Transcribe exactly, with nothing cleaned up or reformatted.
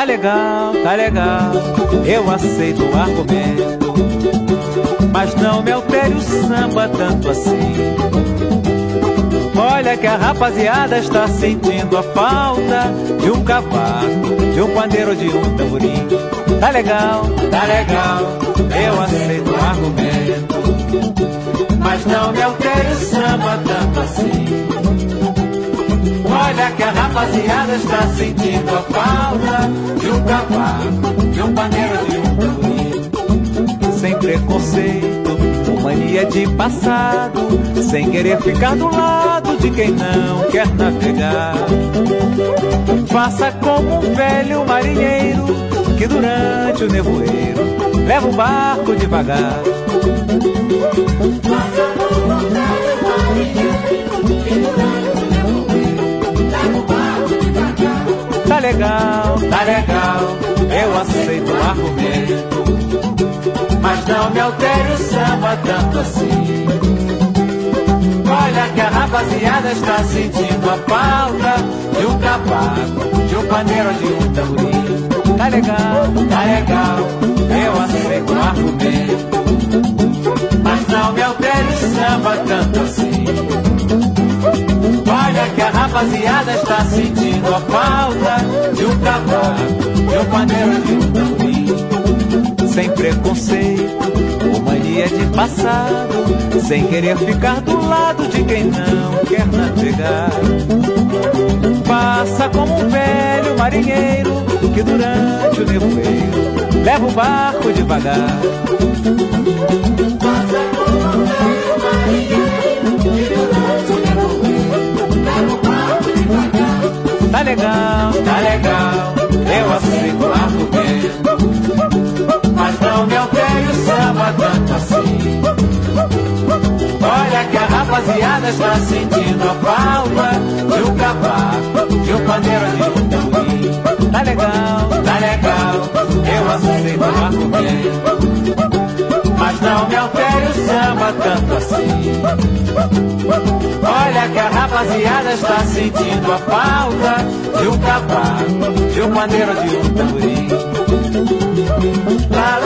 Tá legal, tá legal, eu aceito o argumento, mas não me altere o samba tanto assim. Olha que a rapaziada está sentindo a falta de um cavaco, de um pandeiro, de um tamborim. Tá legal, tá legal, eu aceito o argumento, mas não me altere o samba tanto assim. Olha que a rapaziada está sentindo a falta de um cavaco, de um pandeiro, de um tamborim. Sem preconceito, mania de passado, sem querer ficar do lado de quem não quer navegar. Faça como um velho marinheiro que durante o nevoeiro leva o barco devagar. Faça como um velho marinheiro que durante o nevoeiro leva o barco devagar. Tá legal, tá legal, eu aceito o argumento, mas não me altere o samba tanto assim. Olha que a rapaziada está sentindo a falta de um cavaco, de um pandeiro, de um tamborim. Tá legal, tá legal, eu aceito o argumento, mas não me altere o samba tanto assim. Olha que a rapaziada está sentindo a falta de um cavaco, de um pandeiro, de um tamborim. Sem preconceito, ou mania de passado, sem querer ficar do lado de quem não quer navegar. Faça como um velho marinheiro que durante o nevoeiro leva o barco devagar. Faça como um velho marinheiro que durante o nevoeiro leva o barco devagar. Tá legal, tá legal, eu aceito o argumento, mas não me altere o samba tanto assim. Olha que a rapaziada está sentindo a falta de um cavaco, de um pandeiro, de um tamborim. Tá legal, tá legal, eu aceito o argumento, mas não me altere o samba tanto assim. Olha que a rapaziada está sentindo a falta de um cavaco, de um pandeiro, de um tamborim. Lá,